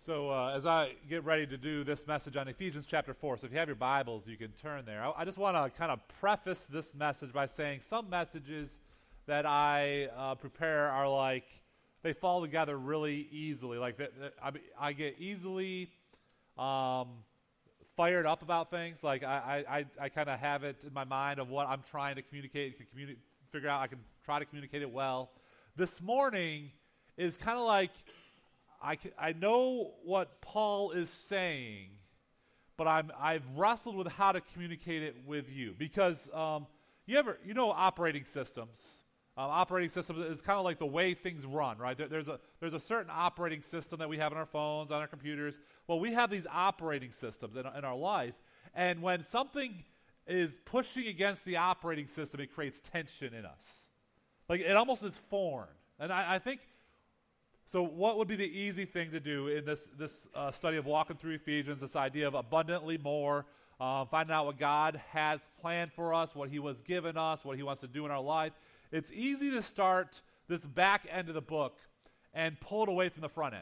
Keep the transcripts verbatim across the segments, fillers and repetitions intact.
So uh, as I get ready to do this message on Ephesians chapter four, so if you have your Bibles, you can turn there. I, I just want to kind of preface this message by saying some messages that I uh, prepare are like, they fall together really easily. Like that, that I, I get easily um, fired up about things. Like I, I, I kind of have it in my mind of what I'm trying to communicate, can communi- figure out I can try to communicate it well. This morning is kind of like, I, I know what Paul is saying, but I'm, I've wrestled with how to communicate it with you. Because um, you ever, you know operating systems. Um, operating systems is kind of like the way things run, right? There, there's, a, there's a certain operating system that we have on our phones, on our computers. Well, we have these operating systems in, in our life. And when something is pushing against the operating system, it creates tension in us. Like it almost is foreign. And I, I think... So what would be the easy thing to do in this this uh, study of walking through Ephesians, this idea of abundantly more, uh, finding out what God has planned for us, what he was given us, what he wants to do in our life? It's easy to start this back end of the book and pull it away from the front end.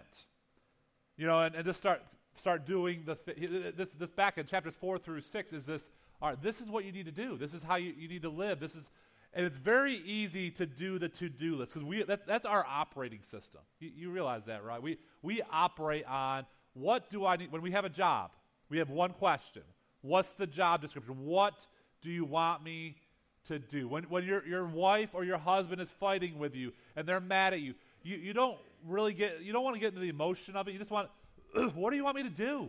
You know, and, and just start start doing the th- this this back end, chapters four through six is this, all right, this is what you need to do. This is how you, you need to live. This is And it's very easy to do the to-do list because we that's, that's our operating system. You, you realize that, right? We we operate on what do I need when we have a job. We have one question: what's the job description? What do you want me to do? When when your your wife or your husband is fighting with you and they're mad at you, you you don't really get you don't want to get into the emotion of it. You just want, what do you want me to do?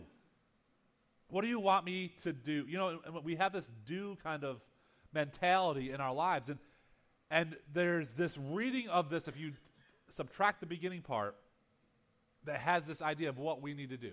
What do you want me to do? You know, we have this do kind of mentality in our lives, and and there's this reading of this, if you subtract the beginning part, that has this idea of what we need to do.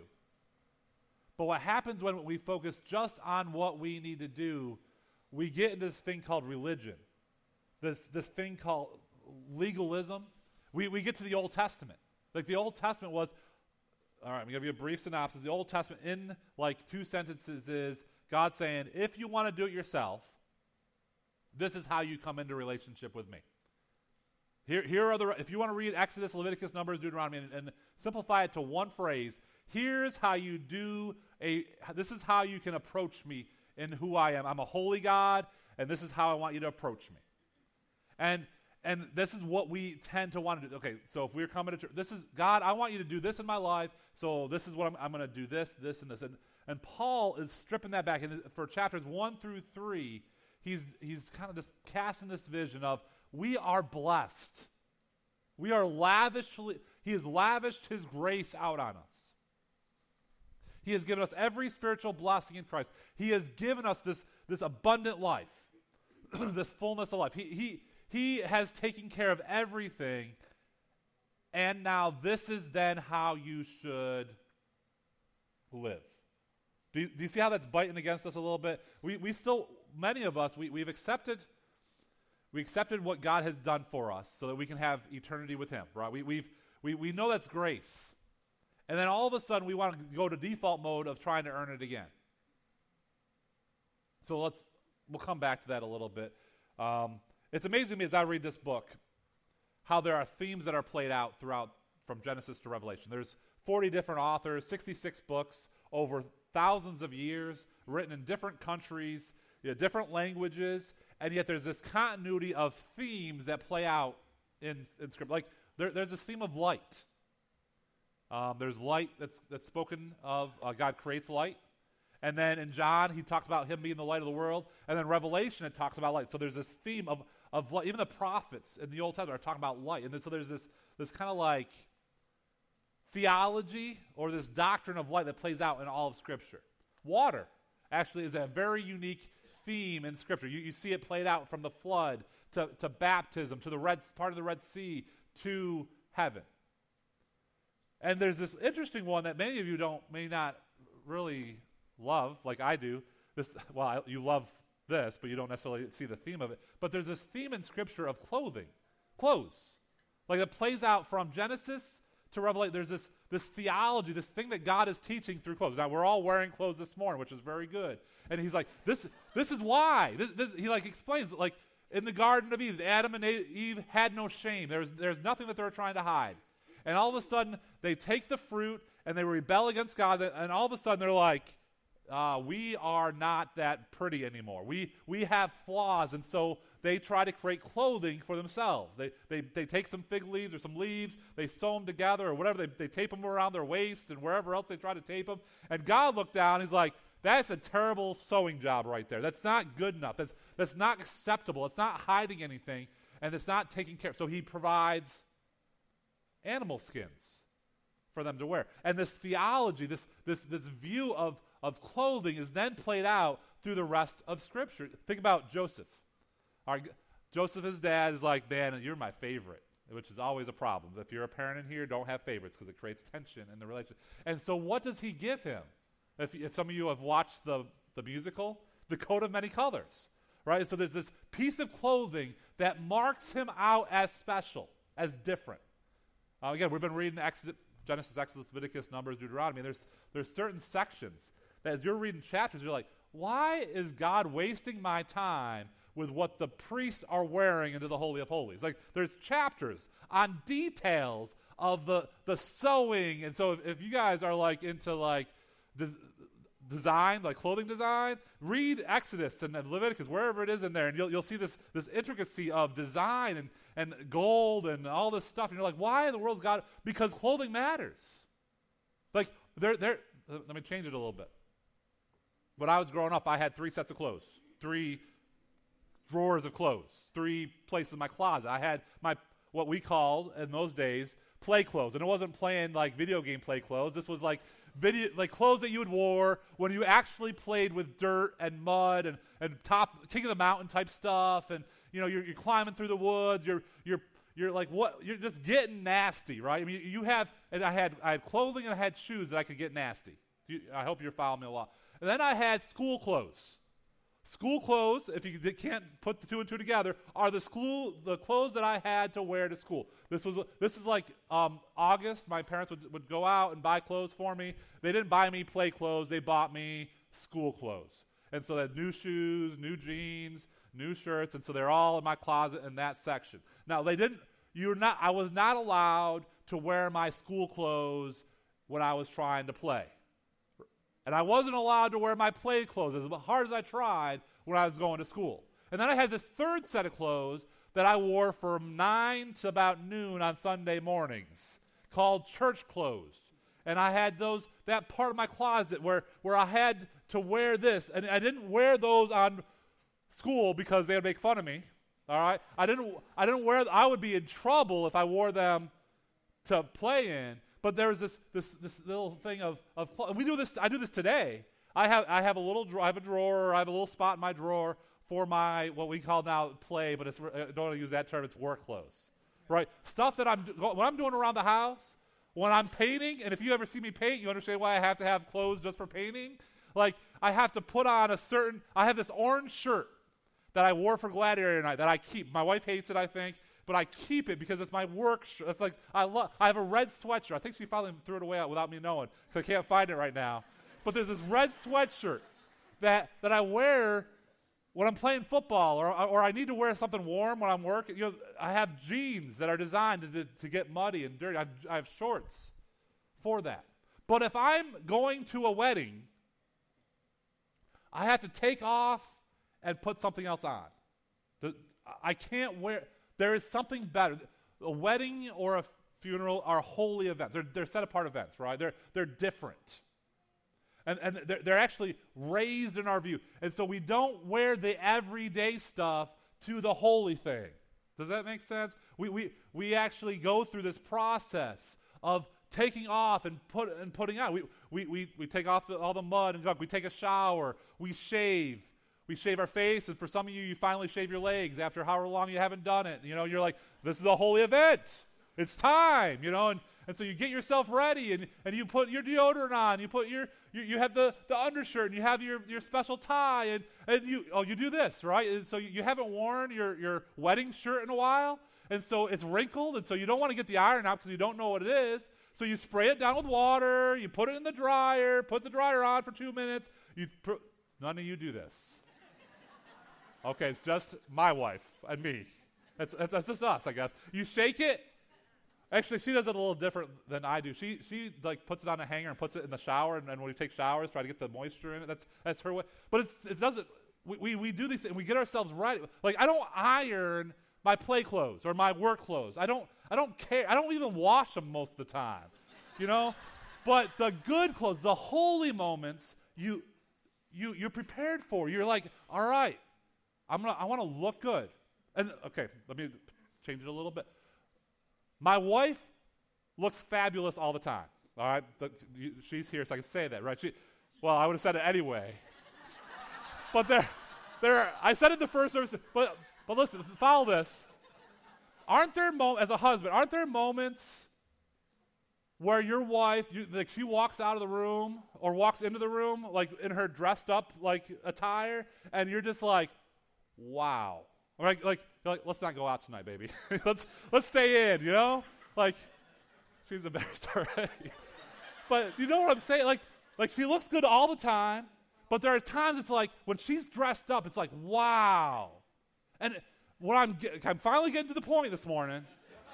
But what happens when we focus just on what we need to do, we get into this thing called religion, this this thing called legalism. We we get to the Old Testament. Like the Old Testament was, all right, I'm going to give you a brief synopsis. The Old Testament in like two sentences is God saying, if you want to do it yourself, this is how you come into relationship with me. Here, here are the, if you want to read Exodus, Leviticus, Numbers, Deuteronomy, and, and simplify it to one phrase, here's how you do a, this is how you can approach me in who I am. I'm a holy God, and this is how I want you to approach me. And and this is what we tend to want to do. Okay, so if we're coming to church, this is, God, I want you to do this in my life, so this is what I'm, I'm going to do this, this, and this. And, and Paul is stripping that back. And for chapters one through three, He's he's kind of just casting this vision of we are blessed. We are lavishly, he has lavished his grace out on us. He has given us every spiritual blessing in Christ. He has given us this, this abundant life, this fullness of life. He, he, he has taken care of everything, and now this is then how you should live. Do you, do you see how that's biting against us a little bit? We we still, many of us, we, we've accepted we accepted what God has done for us so that we can have eternity with him, right? We we've we, we know that's grace. And then all of a sudden we want to go to default mode of trying to earn it again. So let's we'll come back to that a little bit. Um, it's amazing to me as I read this book how there are themes that are played out throughout from Genesis to Revelation. There's forty different authors, sixty-six books, over thousands of years, written in different countries, you know, different languages, and yet there's this continuity of themes that play out in, in Scripture. Like there, there's this theme of light. Um, there's light that's that's spoken of. Uh, God creates light, and then in John he talks about him being the light of the world, and then Revelation it talks about light. So there's this theme of of light. Even the prophets in the Old Testament are talking about light, and then, so there's this this kind of like theology or this doctrine of light that plays out in all of Scripture. Water actually is a very unique theme in Scripture. You, you see it played out from the flood to, to baptism, to the red part of the Red Sea, to heaven. And there's this interesting one that many of you don't may not really love, like I do. This, well, I, you love this, but you don't necessarily see the theme of it. But there's this theme in Scripture of clothing, clothes, like it plays out from Genesis to Revelation. There's this this theology, this thing that God is teaching through clothes. Now we're all wearing clothes this morning, which is very good. And he's like, this this is why. This, this, he like explains like in the Garden of Eden, Adam and Eve had no shame. There's there's nothing that they were trying to hide. And all of a sudden, they take the fruit, and they rebel against God, and all of a sudden they're like, uh, we are not that pretty anymore. We we have flaws, and so they try to create clothing for themselves. They they they take some fig leaves or some leaves, they sew them together or whatever, they, they tape them around their waist and wherever else they try to tape them. And God looked down, he's like, that's a terrible sewing job right there. That's not good enough. That's that's not acceptable. It's not hiding anything, and it's not taking care. So he provides animal skins for them to wear. And this theology, this this this view of, of clothing is then played out through the rest of Scripture. Think about Joseph. Our, Joseph, his dad, is like, man, you're my favorite, which is always a problem. If you're a parent in here, don't have favorites because it creates tension in the relationship. And so what does he give him? If, if some of you have watched the, the musical, the coat of many colors, right? So there's this piece of clothing that marks him out as special, as different. Uh, again, we've been reading Exodus, Genesis, Exodus, Leviticus, Numbers, Deuteronomy. There's there's certain sections that as you're reading chapters, you're like, why is God wasting my time with what the priests are wearing into the Holy of Holies? Like, there's chapters on details of the, the sewing. And so if, if you guys are like into like des- design, like clothing design, read Exodus and, and Leviticus, wherever it is in there, and you'll you'll see this this intricacy of design and, and gold and all this stuff. And you're like, why in the world's God? Because clothing matters. Like, they're, they're, let me change it a little bit. When I was growing up, I had three sets of clothes, three drawers of clothes, three places in my closet. I had my, what we called in those days, play clothes. And it wasn't playing like video game play clothes. This was like video, like clothes that you would wear when you actually played with dirt and mud and, and top King of the Mountain type stuff. And, you know, you're, you're climbing through the woods. You're, you're, you're like, what? You're just getting nasty, right? I mean, you have, and I had, I had clothing and I had shoes that I could get nasty. You, I hope you're following me a lot. And then I had school clothes. School clothes, if you can't put the two and two together, are the school the clothes that I had to wear to school. This was this is like um, August. My parents would, would go out and buy clothes for me. They didn't buy me play clothes. They bought me school clothes. And so they had new shoes, new jeans, new shirts, and so they're all in my closet in that section. Now they didn't. You're not. I was not allowed to wear my school clothes when I was trying to play. And I wasn't allowed to wear my play clothes as hard as I tried when I was going to school. And then I had this third set of clothes that I wore from nine to about noon on Sunday mornings called church clothes. And I had those, that part of my closet where, where I had to wear this. And I didn't wear those on school because they would make fun of me. All right? I didn't, I didn't wear, I would be in trouble if I wore them to play in. But there's this this this little thing of of and we do this. I do this today. I have I have a little I have a drawer. I have a little spot in my drawer for my what we call now play, but it's I don't want to use that term. It's work clothes, right? Stuff that I'm what I'm doing around the house when I'm painting. And if you ever see me paint, you understand why I have to have clothes just for painting. Like I have to put on a certain. I have this orange shirt that I wore for Gladiator night that I keep. My wife hates it, I think. But I keep it because it's my work shirt. It's like I love. I have a red sweatshirt. I think she finally threw it away without me knowing because I can't find it right now. But there's this red sweatshirt that that I wear when I'm playing football, or or I need to wear something warm when I'm working. You know, I have jeans that are designed to to get muddy and dirty. I have, I have shorts for that. But if I'm going to a wedding, I have to take off and put something else on. I can't wear. There is something better. A wedding or a funeral are holy events. They're, they're set apart events, right? They're, they're different. And, and they're, they're actually raised in our view. And so we don't wear the everyday stuff to the holy thing. Does that make sense? We, we, we actually go through this process of taking off and put and putting on. We, we, we, we take off the, all the mud and gunk. We take a shower. We shave. We shave our face, and for some of you, you finally shave your legs after however long you haven't done it. You know, you're like, this is a holy event. It's time, you know, and, and so you get yourself ready, and, and you put your deodorant on. You put your, you, you have the, the undershirt, and you have your, your special tie, and, and you, oh, you do this, right? And so you, you haven't worn your, your wedding shirt in a while, and so it's wrinkled, and so you don't want to get the iron out because you don't know what it is. So you spray it down with water, you put it in the dryer, put the dryer on for two minutes. You pr- None of you do this. Okay, it's just my wife and me. That's, that's, that's just us, I guess. You shake it, Actually, she does it a little different than I do. She she like puts it on a hanger and puts it in the shower, and, and when we take showers, try to get the moisture in it. That's that's her way. But it's it doesn't. We, we we do these things. We get ourselves right. Like I don't iron my play clothes or my work clothes. I don't I don't care. I don't even wash them most of the time. You know, but the good clothes, the holy moments, you you you're prepared for. You're like, all right, I'm gonna I want to look good. And okay, let me change it a little bit. My wife looks fabulous all the time. All right, the, you, she's here, so I can say that, right? She, well, I would have said it anyway. But there, there. I said it the first service. But but listen, follow this. Aren't there moments as a husband? Aren't there moments where your wife, you, like, she walks out of the room or walks into the room like in her dressed up like attire, and you're just like, wow. Like, like, you're like, let's not go out tonight, baby. let's let's stay in, you know? Like, she's embarrassed already. But you know what I'm saying? Like, like she looks good all the time, but there are times it's like when she's dressed up, it's like, wow. And what I'm get, I'm finally getting to the point this morning.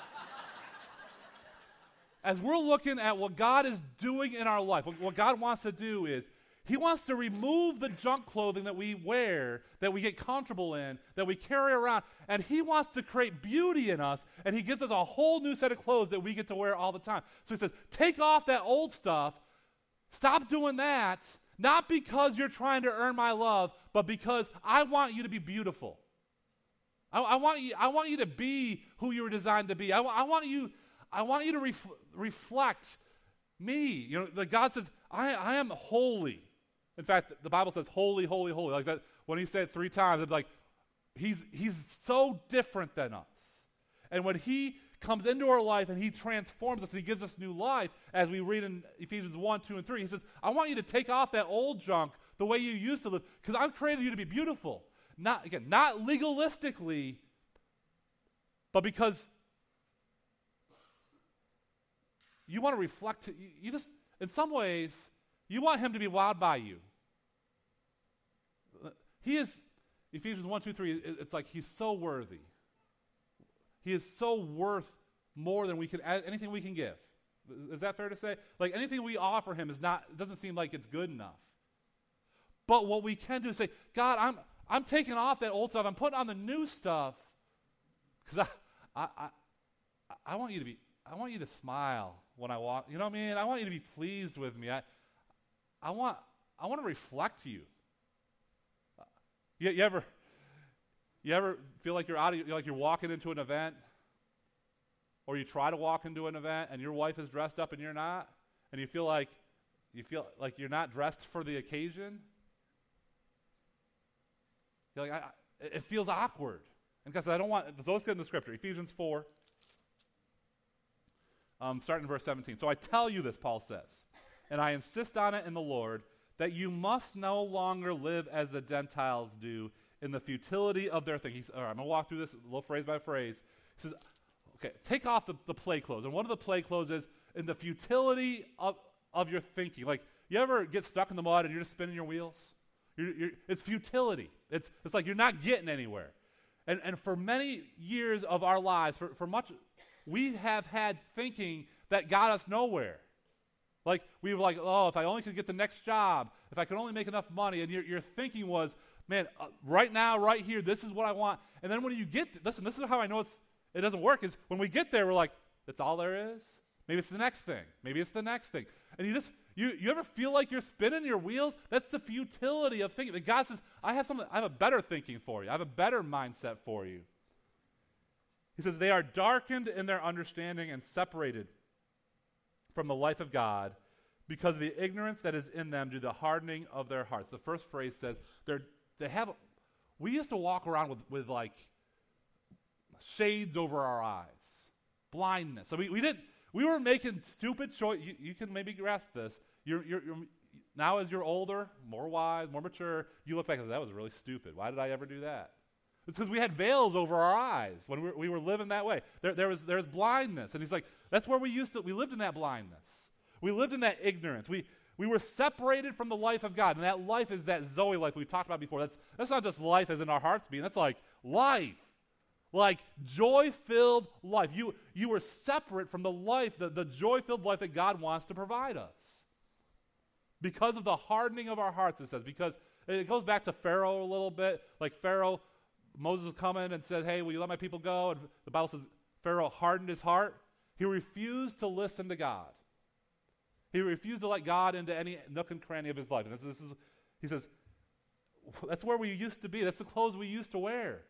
As we're looking at what God is doing in our life, what, what God wants to do is He wants to remove the junk clothing that we wear, that we get comfortable in, that we carry around, and He wants to create beauty in us, and He gives us a whole new set of clothes that we get to wear all the time. So He says, take off that old stuff, stop doing that, not because you're trying to earn my love, but because I want you to be beautiful. I, I want you, I want you to be who you were designed to be. I, I want you, I want you to ref, reflect me. You know, like God says, I, I am holy. In fact, the Bible says, holy, holy, holy. Like that, when He said it three times, it's like, he's, he's so different than us. And when He comes into our life and He transforms us and He gives us new life, as we read in Ephesians one, two, and three, He says, I want you to take off that old junk, the way you used to live, because I've created you to be beautiful. Not, again, not legalistically, but because you want to reflect, you, you just, in some ways, you want Him to be wowed by you. He is, Ephesians one, two, three, it's like He's so worthy. He is so worth more than we can, anything we can give. Is that fair to say? Like anything we offer Him is not, it doesn't seem like it's good enough. But what we can do is say, God, I'm I'm taking off that old stuff, I'm putting on the new stuff, because I, I I I want you to be, I want you to smile when I walk, you know what I mean? I want you to be pleased with me. I I want I want to reflect you. You, you ever you ever feel like you're out of, like you're walking into an event, or you try to walk into an event and your wife is dressed up and you're not, and you feel like you feel like you're not dressed for the occasion? You're like, I, I, it feels awkward. And because I don't want, so let's get in the scripture. Ephesians four, um, starting in verse seventeen. So I tell you this, Paul says, and I insist on it in the Lord, that you must no longer live as the Gentiles do in the futility of their thinking. He's, all right, I'm going to walk through this a little phrase by phrase. He says, okay, take off the, the play clothes. And one of the play clothes is in the futility of, of your thinking. Like, you ever get stuck in the mud and you're just spinning your wheels? You're, you're, it's futility. It's, it's like you're not getting anywhere. And, and for many years of our lives, for, for much, we have had thinking that got us nowhere. Like, we were like, oh, if I only could get the next job, if I could only make enough money, and your, your thinking was, man, uh, right now, right here, this is what I want. And then when you get, th- listen, this is how I know it's, it doesn't work, is when we get there, we're like, that's all there is? Maybe it's the next thing. Maybe it's the next thing. And you just, you, you ever feel like you're spinning your wheels? That's the futility of thinking. That God says, I have something, I have a better thinking for you. I have a better mindset for you. He says, they are darkened in their understanding and separated from the life of God because of the ignorance that is in them due to the hardening of their hearts. The first phrase says, they're, they have, we used to walk around with, with like shades over our eyes, blindness. So we, we didn't, we were making stupid choices. You, you can maybe grasp this. You're, you're, you're, now as you're older, more wise, more mature, you look back and say, that was really stupid. Why did I ever do that? It's because we had veils over our eyes when we were, we were living that way. There, there was there's blindness. And he's like, that's where we used to, we lived in that blindness. We lived in that ignorance. We we were separated from the life of God. And that life is that Zoe life we talked about before. That's, that's not just life as in our hearts being. That's like life. Like joy-filled life. You, you were separate from the life, the, the joy-filled life that God wants to provide us. Because of the hardening of our hearts, it says. Because it goes back to Pharaoh a little bit. Like Pharaoh, Moses was coming and said, hey, will you let my people go? And the Bible says Pharaoh hardened his heart. He refused to listen to God. He refused to let God into any nook and cranny of his life. And this, this is, he says, that's where we used to be. That's the clothes we used to wear.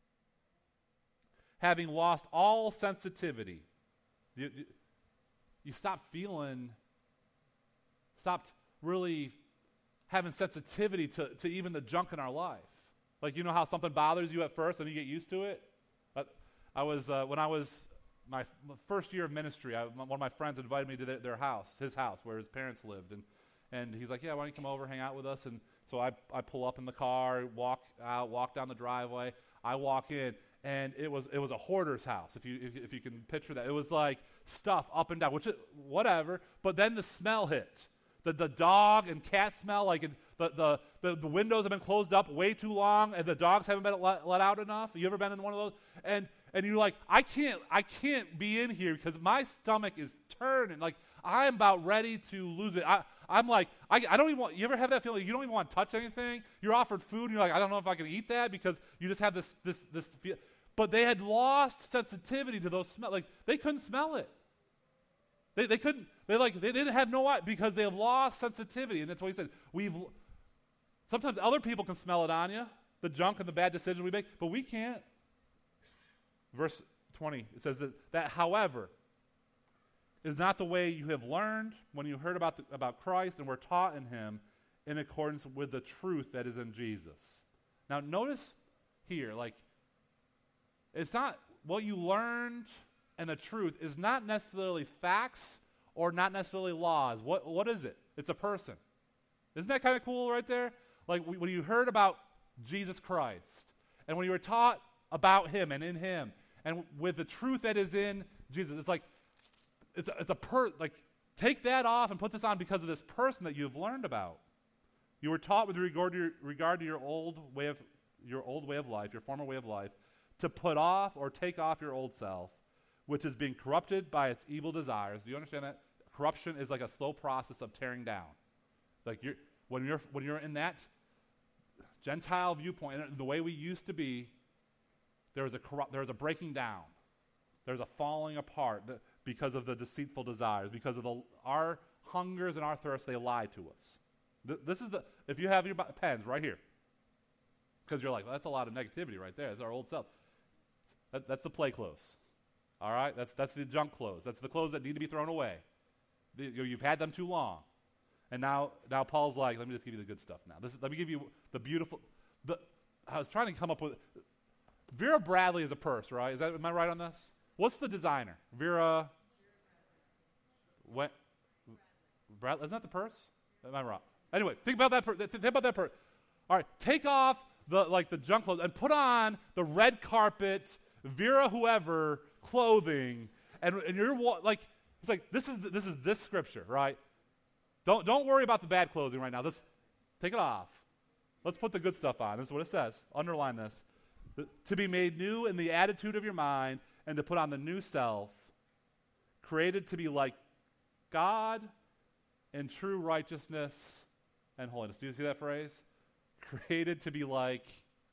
Having lost all sensitivity. You, you, you stopped feeling, stopped really having sensitivity to, to even the junk in our life. Like, you know how something bothers you at first and you get used to it? I, I was, uh, when I was, my, f- my first year of ministry, I, one of my friends invited me to their, their house, his house, where his parents lived. And, and he's like, yeah, why don't you come over, hang out with us? And so I, I pull up in the car, walk out, walk down the driveway. I walk in, and it was it was a hoarder's house, if you if, if you can picture that. It was like stuff up and down, which is whatever. But then the smell hit. The the dog and cat smell, like it, the, the, the, the windows have been closed up way too long, and the dogs haven't been let, let out enough. You ever been in one of those? And and you're like, I can't I can't be in here because my stomach is turning. Like, I'm about ready to lose it. I, I'm like, I, I don't even want, you ever have that feeling you don't even want to touch anything? You're offered food, and you're like, I don't know if I can eat that because you just have this, this, this feel. But they had lost sensitivity to those smells. Like, they couldn't smell it. They they couldn't, they like, they didn't have no, because they have lost sensitivity. And that's what he said. We've, sometimes other people can smell it on you, the junk and the bad decisions we make, but we can't. Verse twenty, it says that, that however, is not the way you have learned when you heard about the, about Christ and were taught in him in accordance with the truth that is in Jesus. Now notice here, like, it's not what you learned, and the truth is not necessarily facts or not necessarily laws. What What is it? It's a person. Isn't that kind of cool right there? Like, we, when you heard about Jesus Christ, and when you were taught about him and in him, and with the truth that is in Jesus, it's like, It's a, it's a per, like, take that off and put this on because of this person that you've learned about. You were taught with regard to your, regard to your old way of your old way of life, your former way of life, to put off or take off your old self, which is being corrupted by its evil desires. Do you understand that? Corruption is like a slow process of tearing down. Like, you're when you're when you're in that Gentile viewpoint, the way we used to be, there is a corrupt, there is a breaking down. There's a falling apart because of the deceitful desires, because of the, our hungers and our thirsts, they lie to us. Th- this is the, if you have your b- pens right here, because you're like, well, that's a lot of negativity right there. That's our old self. That, that's the play clothes. All right? That's that's the junk clothes. That's the clothes that need to be thrown away. The, you, you've had them too long. And now, now Paul's like, let me just give you the good stuff now. This is, let me give you the beautiful, the, I was trying to come up with, Vera Bradley is a purse, right? Is that, am I right on this? What's the designer? Vera. What? Bradley. Isn't that the purse? Am I wrong? Anyway, think about that. Per- think about that purse. All right, take off the like the junk clothes and put on the red carpet, Vera whoever clothing, and and you're like, it's like this is this is this scripture, right? Don't don't worry about the bad clothing right now. This, take it off. Let's put the good stuff on. This is what it says. Underline this: to be made new in the attitude of your mind, and to put on the new self, created to be like God in true righteousness and holiness. Do you see that phrase? Created to be like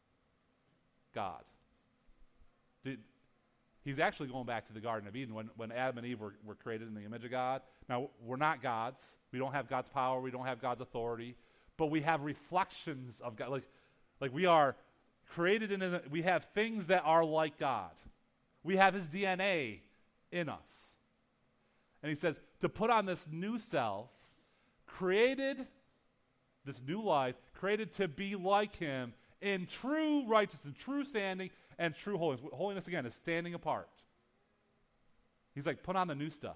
God. Did, he's actually going back to the Garden of Eden when, when Adam and Eve were, were created in the image of God. Now, we're not gods. We don't have God's power. We don't have God's authority. But we have reflections of God. Like, like we are created in, a, we have things that are like God. We have his D N A in us. And he says, to put on this new self, created, this new life, created to be like him in true righteousness, true standing, and true holiness. Holiness, again, is standing apart. He's like, put on the new stuff.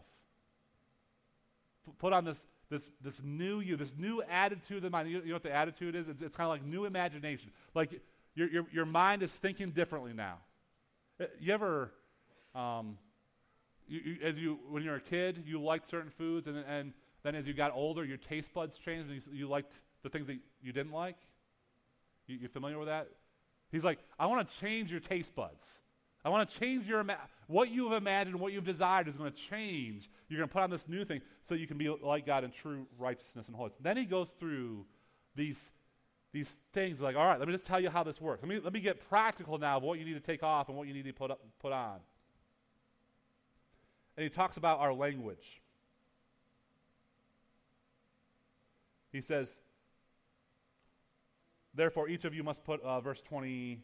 P- put on this this this new you, this new attitude of mind. You, you know what the attitude is? It's, it's kind of like new imagination. Like, your, your, your mind is thinking differently now. You ever, um, you, you, as you when you're a kid, you liked certain foods, and and then as you got older, your taste buds changed, and you, you liked the things that you didn't like. You, you familiar with that? He's like, I want to change your taste buds. I want to change your, ima- what you've imagined, what you've desired is going to change. You're going to put on this new thing so you can be like God in true righteousness and holiness. Then he goes through these, these things like, all right, let me just tell you how this works. Let me, let me get practical now of what you need to take off and what you need to put, up, put on. And he talks about our language. He says, therefore each of you must put, uh, verse twenty-five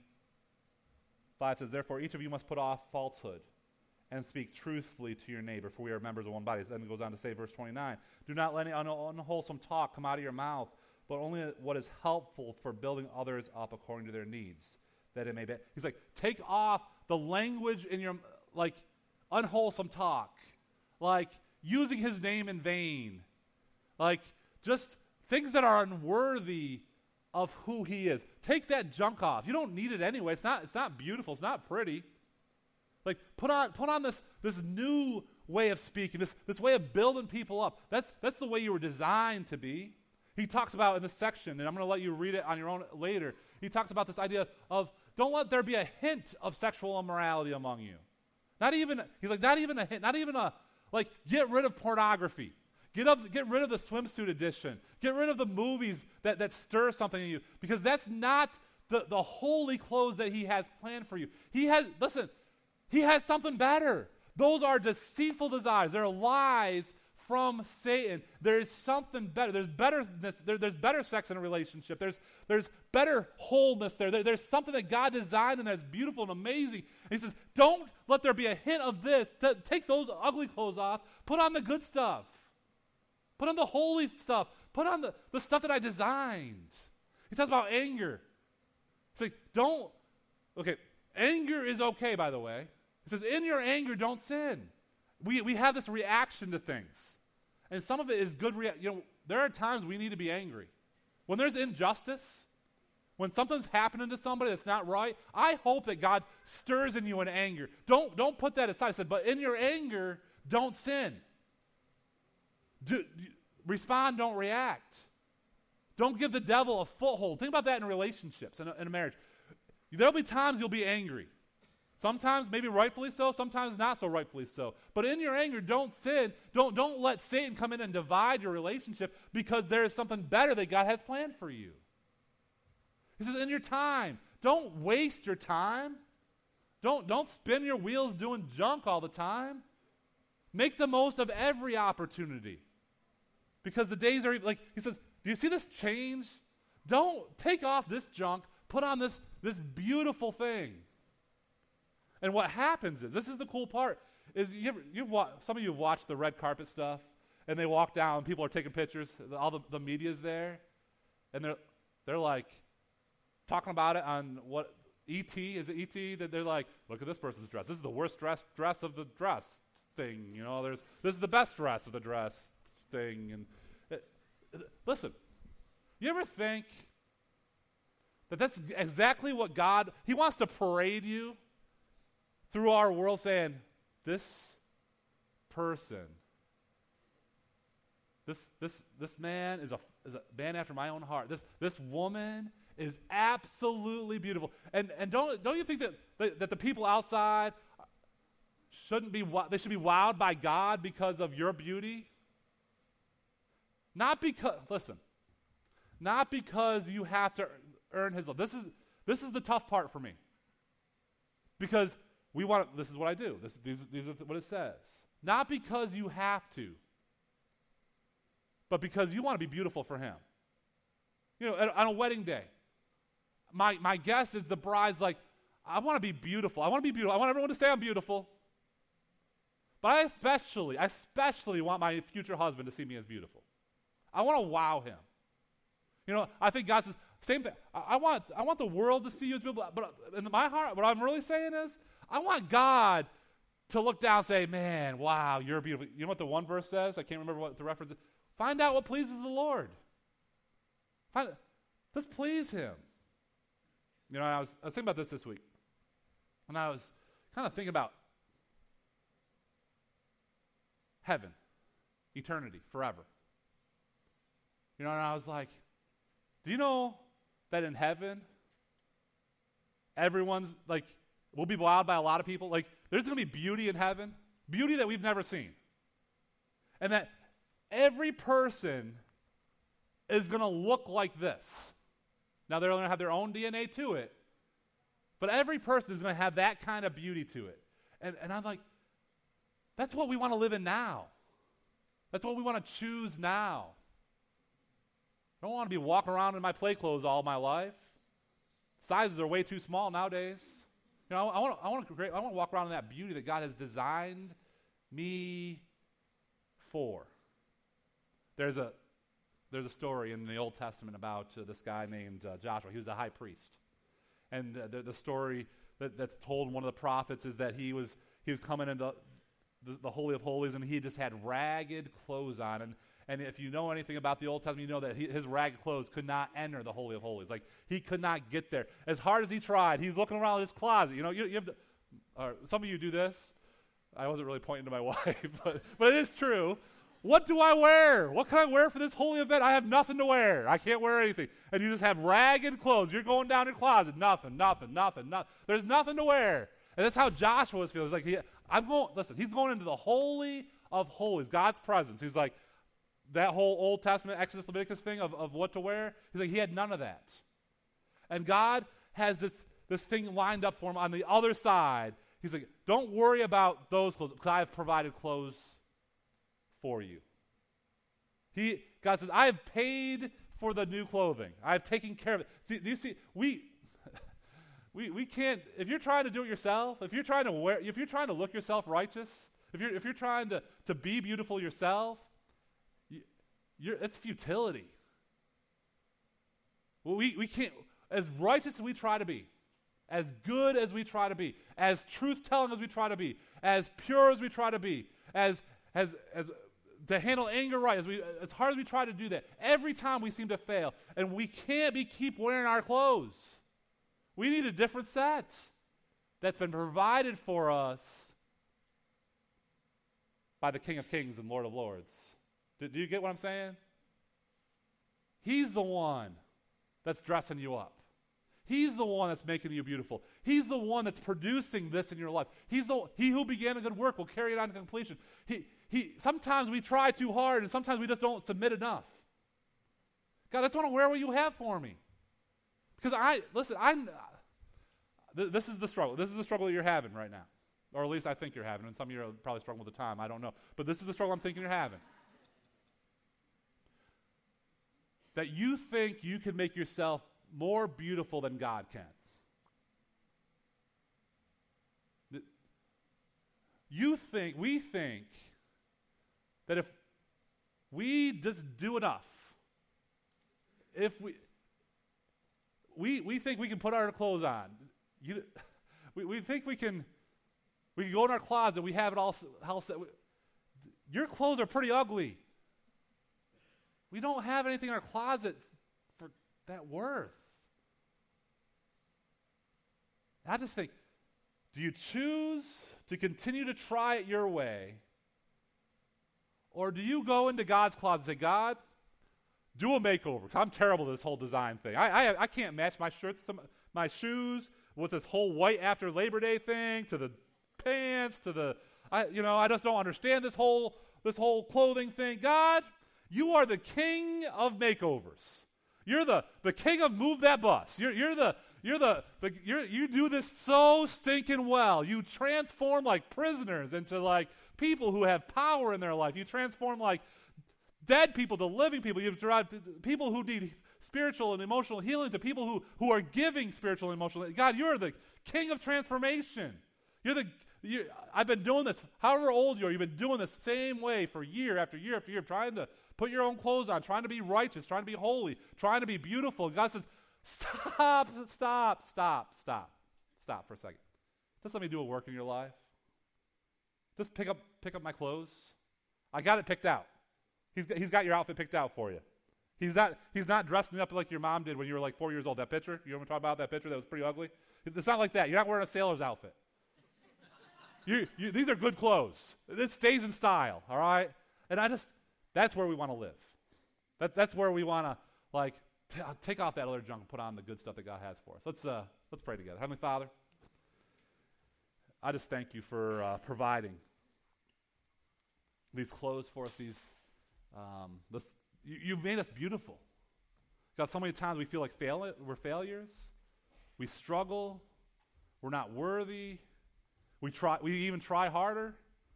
says, therefore each of you must put off falsehood and speak truthfully to your neighbor, for we are members of one body. Then it goes on to say, verse twenty-nine, do not let any un- unwholesome talk come out of your mouth, but only what is helpful for building others up according to their needs, that it may be. He's like, take off the language in your, like, unwholesome talk, like using his name in vain, like just things that are unworthy of who he is. Take that junk off. You don't need it anyway. It's not, it's not beautiful. It's not pretty. Like put on put on this, this new way of speaking, this, this way of building people up. That's, that's the way you were designed to be. He talks about in this section, and I'm going to let you read it on your own later, he talks about this idea of don't let there be a hint of sexual immorality among you. Not even, he's like, not even a hint, not even a, like, get rid of pornography. Get up, get rid of the swimsuit edition. Get rid of the movies that, that stir something in you, because that's not the, the holy clothes that he has planned for you. He has, listen, he has something better. Those are deceitful desires. They're lies from Satan. There's something better. There's betterness. There, there's better sex in a relationship. There's, there's better wholeness there. there. There's something that God designed and that's beautiful and amazing. And he says, don't let there be a hint of this. T- take those ugly clothes off. Put on the good stuff. Put on the holy stuff. Put on the, the stuff that I designed. He talks about anger. It's like, don't, okay, anger is okay, by the way. He says, in your anger, don't sin. We we have this reaction to things. And some of it is good rea- you know, there are times we need to be angry. When there's injustice, when something's happening to somebody that's not right, I hope that God stirs in you an anger. Don't, don't put that aside. I said, but in your anger, don't sin. Do, do, respond, don't react. Don't give the devil a foothold. Think about that in relationships, in a, in a marriage. There'll be times you'll be angry. Sometimes maybe rightfully so, sometimes not so rightfully so. But in your anger, don't sin. Don't, don't let Satan come in and divide your relationship, because there is something better that God has planned for you. He says, in your time, don't waste your time. Don't, don't spin your wheels doing junk all the time. Make the most of every opportunity. Because the days are, like, he says, do you see this change? Don't take off this junk. Put on this, this beautiful thing. And what happens is, this is the cool part, is you ever, you've wa- some of you have watched the red carpet stuff, and they walk down, people are taking pictures, all the, the media's there, and they're they're like talking about it on what, E T, is it E T? That they're like, look at this person's dress. This is the worst dress dress of the dress thing, you know, there's this is the best dress of the dress thing. And it, it, listen, you ever think that that's exactly what God, he wants to parade you through our world saying, this person, this this this man is a is a man after my own heart. This this woman is absolutely beautiful. And and don't don't you think that that, that the people outside shouldn't be they should be wowed by God because of your beauty? Not because listen, not because you have to earn his love. This is this is the tough part for me. Because we want, this is what I do. This, these, these are th- what it says. Not because you have to, but because you want to be beautiful for him. You know, at, on a wedding day, my, my guess is the bride's like, I want to be beautiful. I want to be beautiful. I want everyone to say I'm beautiful. But I especially, I especially want my future husband to see me as beautiful. I want to wow him. You know, I think God says, same thing. I, I want I want the world to see you as beautiful, but in my heart, what I'm really saying is, I want God to look down and say, man, wow, you're beautiful. You know what the one verse says? I can't remember what the reference is. Find out what pleases the Lord. Find, just please him. You know, I was, I was thinking about this this week. And I was kind of thinking about heaven, eternity, forever. You know, and I was like, do you know that in heaven, everyone's like, We'll be wowed by a lot of people. Like, there's going to be beauty in heaven, beauty that we've never seen. And that every person is going to look like this. Now, they're going to have their own D N A to it, but every person is going to have that kind of beauty to it. And, and I'm like, that's what we want to live in now. That's what we want to choose now. I don't want to be walking around in my play clothes all my life. Sizes are way too small nowadays. You know, I, I want I want to create, I want to walk around in that beauty that God has designed me for. There's a there's a story in the Old Testament about uh, this guy named uh, Joshua. He was a high priest, and uh, the, the story that, that's told in one of the prophets is that he was he was coming into the, the Holy of Holies, and he just had ragged clothes on. And and if you know anything about the Old Testament, you know that he, his ragged clothes could not enter the Holy of Holies. Like, he could not get there. As hard as he tried, he's looking around his closet. You know, you, you have to, or some of you do this. I wasn't really pointing to my wife, but but it is true. What do I wear? What can I wear for this holy event? I have nothing to wear. I can't wear anything. And you just have ragged clothes. You're going down your closet. Nothing, nothing, nothing, nothing. There's nothing to wear. And that's how Joshua was feeling. It's like, he, I'm going, listen, he's going into the Holy of Holies, God's presence. He's like, that whole Old Testament Exodus, Leviticus thing of, of what to wear, he's like, he had none of that. And God has this, this thing lined up for him on the other side. He's like, don't worry about those clothes, because I have provided clothes for you. He, God says, I have paid for the new clothing. I have taken care of it. See, do you see, we, we, we can't, if you're trying to do it yourself, if you're trying to wear, if you're trying to look yourself righteous, if you're, if you're trying to, to be beautiful yourself, you, you're, it's futility. Well, we, we can't, as righteous as we try to be, as good as we try to be, as truth-telling as we try to be, as pure as we try to be, as, as, as, to handle anger right, as we as hard as we try to do that, every time we seem to fail, and we can't be keep wearing our clothes. We need a different set that's been provided for us by the King of Kings and Lord of Lords. Do, do you get what I'm saying? He's the one that's dressing you up. He's the one that's making you beautiful. He's the one that's producing this in your life. He's the he who began a good work will carry it on to completion. He He, sometimes we try too hard, and sometimes we just don't submit enough. God, I just want to wear what you have for me. Because I, listen, I, th- this is the struggle. This is the struggle that you're having right now. Or at least I think you're having, and some of you are probably struggling with the time. I don't know. But this is the struggle I'm thinking you're having. That you think you can make yourself more beautiful than God can. Th- you think, we think, that if we just do enough, if we we we think we can put our clothes on, you, we we think we can we can go in our closet, we have it all all set. Your clothes are pretty ugly. We don't have anything in our closet for that worth. I just think, do you choose to continue to try it your way? Or do you go into God's closet and say, God, do a makeover? Because I'm terrible at this whole design thing. I, I I can't match my shirts to my, my shoes with this whole white after Labor Day thing, to the pants, to the, I you know, I just don't understand this whole this whole clothing thing. God, you are the king of makeovers. You're the, the king of move that bus. You're you're the you're the, the you're, you do this so stinking well. You transform like prisoners into like people who have power in their life. You transform like dead people to living people. You've derived people who need spiritual and emotional healing to people who, who are giving spiritual and emotional. God, you're the king of transformation. You're the. You, I've been doing this. However old you are, you've been doing the same way for year after year after year, trying to put your own clothes on, trying to be righteous, trying to be holy, trying to be beautiful. And God says, stop, stop, stop, stop, stop for a second. Just let me do a work in your life. Just pick up pick up my clothes. I got it picked out. He's got, he's got your outfit picked out for you. He's not he's not dressing up like your mom did when you were like four years old. That picture, you ever talk about that picture that was pretty ugly? It's not like that. You're not wearing a sailor's outfit. you, you, these are good clothes. It stays in style, all right? And I just, that's where we want to live. That, that's where we want to like t- take off that other junk and put on the good stuff that God has for us. Let's uh, let's pray together. Heavenly Father, I just thank you for uh, providing these clothes for us. These, um, this, you, you've made us beautiful. God, so many times we feel like fail- we're failures. We struggle. We're not worthy. We try. We even try harder.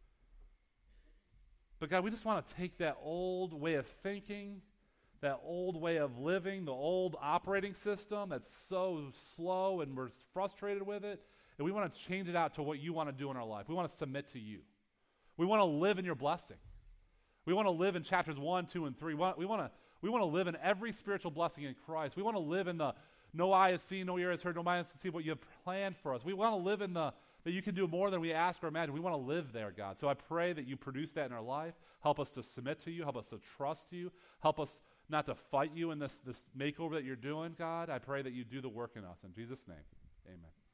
But God, we just want to take that old way of thinking, that old way of living, the old operating system that's so slow and we're frustrated with it, and we want to change it out to what you want to do in our life. We want to submit to you. We want to live in your blessing. We want to live in chapters one, two, and three. We want, we want to we want to live in every spiritual blessing in Christ. We want to live in the no eye has seen, no ear has heard, no mind has conceived what you have planned for us. We want to live in the that you can do more than we ask or imagine. We want to live there, God. So I pray that you produce that in our life. Help us to submit to you. Help us to trust you. Help us not to fight you in this, this makeover that you're doing, God. I pray that you do the work in us. In Jesus' name, amen.